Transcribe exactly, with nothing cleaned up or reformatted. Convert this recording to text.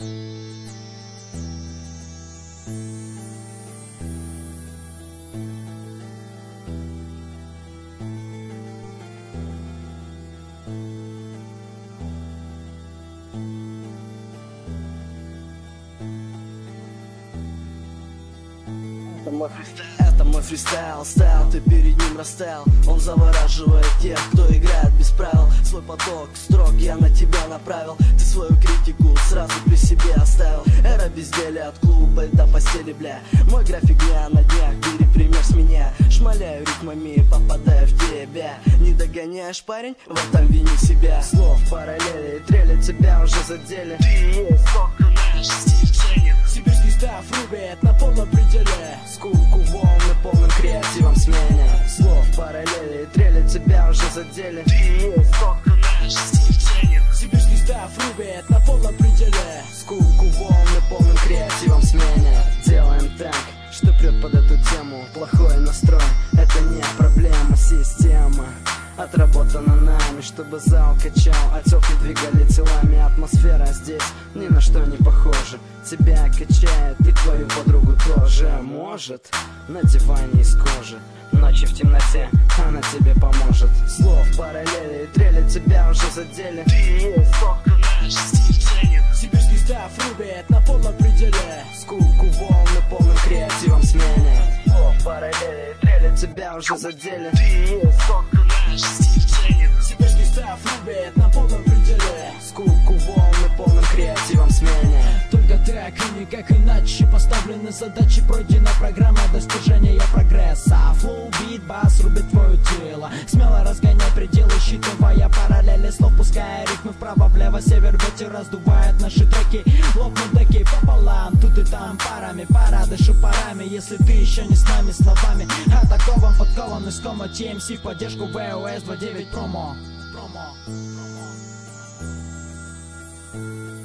Это мой фристайл, это мой фристайл, стайл, ты перед ним растаял. Он завораживает тех, кто играет без правил. Свой поток строк я на тебя направил. Ты свою критику сразу при себе оставил. Эра безделия от клуба до постели, бля. Мой график дня на днях, бери пример с меня. Шмаляю ритмами, попадаю в тебя. Не догоняешь, парень, в этом вини себя. Слов параллели, трели тебя уже задели. Ты есть только наш стиль ценен. Сибирский став рубит на полном пределе. Скуку волны полным креативом смене. Слов параллели, трели тебя уже задели. Ты есть только наш стиль ценен. Сибирский став рубит на полном пределе. Скуку волны полным креативом смене. Делаем так, что прет под эту тему. Плохой настрой, это не проблема, система отработана нами, чтобы зал качал, а тёлки двигали телами. Атмосфера здесь ни на что не похожа. Тебя качает и твою подругу тоже. Может, на диване из кожи. Ночи в темноте, она тебе поможет. Слов параллели, трели тебя уже задели. Ты есть только наш стиль ценен. Сибирский став рубит на полном пределе. Скуку волны полным креативом смене. Слов параллели, трели тебя уже задели. Ты есть только наш стиль ценен. Сибирский став рубит на полном пределе. Скуку волны полным креативом смене. Только так и никак иначе поставлены задачи, пройдена программа достижения прогресса. Флоу, бит, бас рубит твое тело. Смело разгоняй пределы, считывая параллели слов, пуская ритмы вправо-влево. Север, ветер раздувает наши треки. Лопнут деки пополам, тут и там парами. Пора, дышу парами, если ты еще не с нами словами. Атакован, подкован, искомо ти эм си в поддержку вэ о эс двадцать девять промо. Промо. Промо.